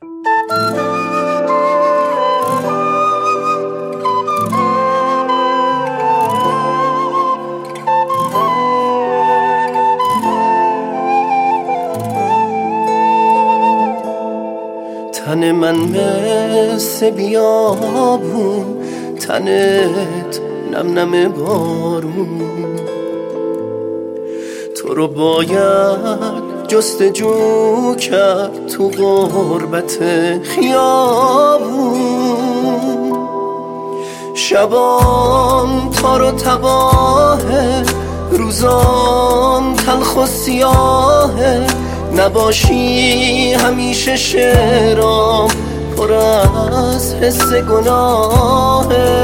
تن من مثل بیابون، تنت نم نم بارون. تو رو باید جستجو کرد تو غربت خیابون. شبان تار و تباهه، روزان تلخ و سیاهه. نباشی همیشه شعرام پر از حس گناهه.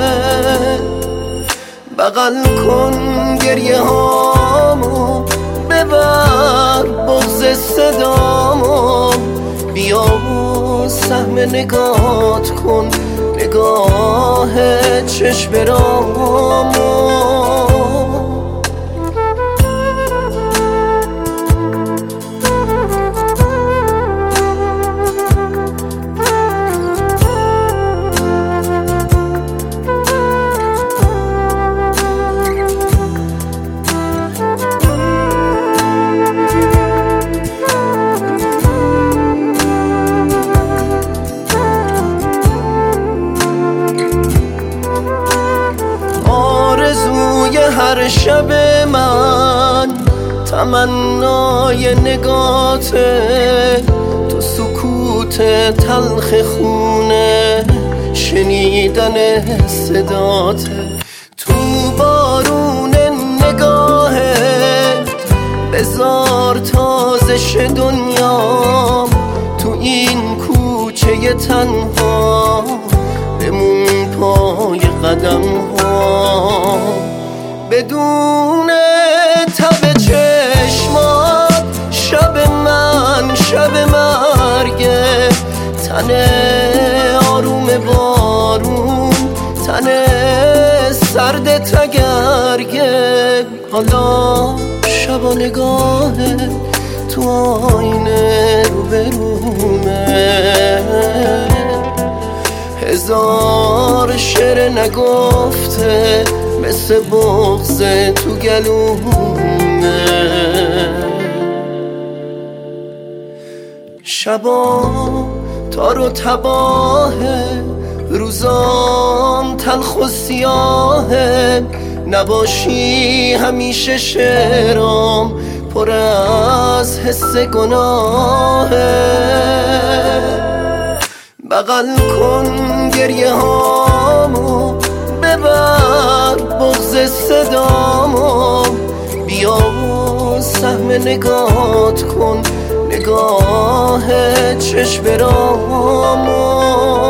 بغل کن گریه هامو، ببر بغض صدامو. بیا و سهم نگات کن، نگاه چشم رامو. هر شب من تمنای نگاته، تو سکوت تلخ خونه شنیدن صداته. تو بارون نگاهت بذار تازش دنیا. تو این کوچه تنها بمون پای قدم ها. بدون تب چشمات شب من شب مرگه. تن آروم بارون، تن سرد تگرگه. حالا شب و نگاهه تو آینه روبرومه. هزار شعر نگفته مثل بغض تو گلومه. شبا تار و تباهه، روزان تلخ و سیاهه. نباشی همیشه شعرام پر از حس گناهه. بغل کن گریه هامو، ببر بغض صدامو. بیا و سهم نگات کن، نگاه چشم رامو.